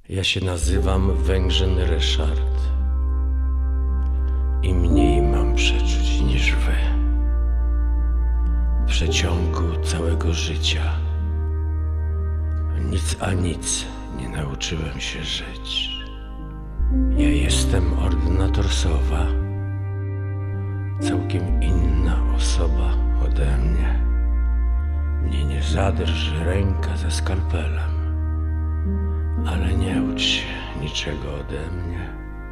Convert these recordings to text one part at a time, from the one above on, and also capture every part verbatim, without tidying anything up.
Ja się nazywam Węgrzyn Ryszard i mniej mam przeczuć niż wy. W przeciągu całego życia nic a nic nie nauczyłem się żyć. Ja jestem ordynator Sowa, całkiem inna osoba ode mnie. Mnie nie zadrży ręka ze skalpelem, ale nie ucz się niczego ode mnie.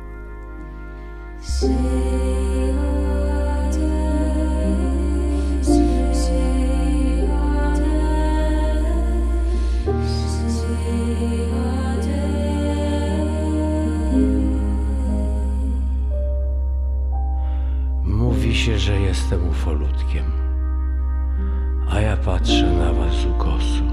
Mówi się, że jestem ufolutkiem, a ja patrzę na was z ukosu.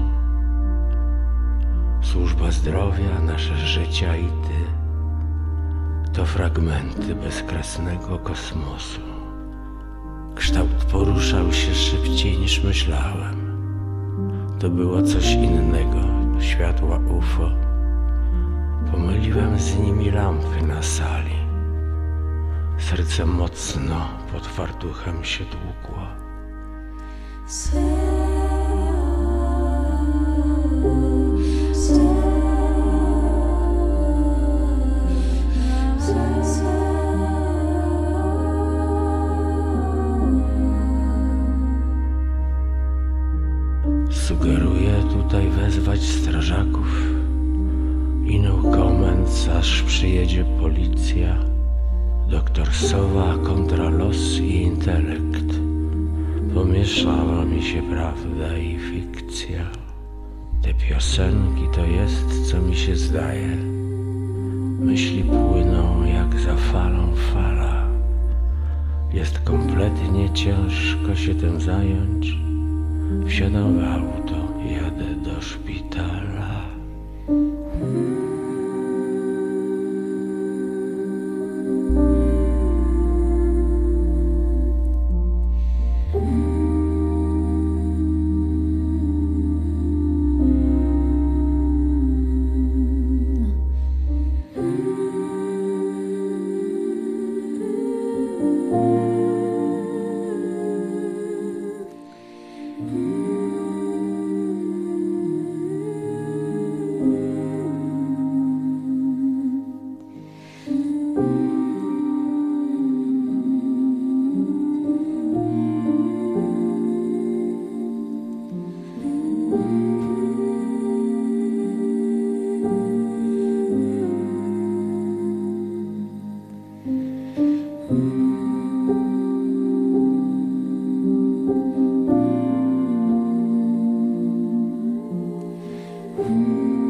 Służba zdrowia, nasze życia i ty to fragmenty bezkresnego kosmosu. Kształt poruszał się szybciej niż myślałem. To było coś innego, światła U F O. Pomyliłem z nimi lampy na sali. Serce mocno pod fartuchem się tłukło. Sugeruję tutaj wezwać strażaków i no comments, aż przyjedzie policja. Doktor Sowa kontra los i intelekt. Pomieszała mi się prawda i fikcja. Te piosenki to jest, co mi się zdaje. Myśli płyną jak za falą fala. Jest kompletnie ciężko się tym zająć. Wsiadam w auto, jadę do szpitala. Mm-hmm.